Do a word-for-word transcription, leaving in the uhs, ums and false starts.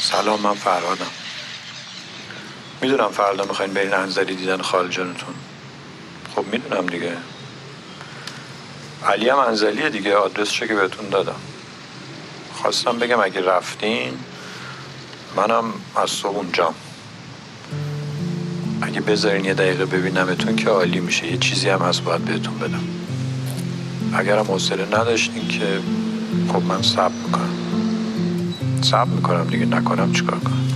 سلام، من فرهادم. میدونم فردا میخواین برین انزلی دیدن خال جانتون. خب میدونم دیگه. علی هم انزلیه دیگه، آدرسشو که بهتون دادم. خواستم بگم اگه رفتین منم از صبح اونجام. اگه بذارین یه دقیقه ببینمتون که عالی میشه. یه چیزی هم هست باید بهتون بدم. اگرم حوصله نداشتین که خب من صبر میکنم. صبر میکنم دیگه، نکنم چیکار کنم.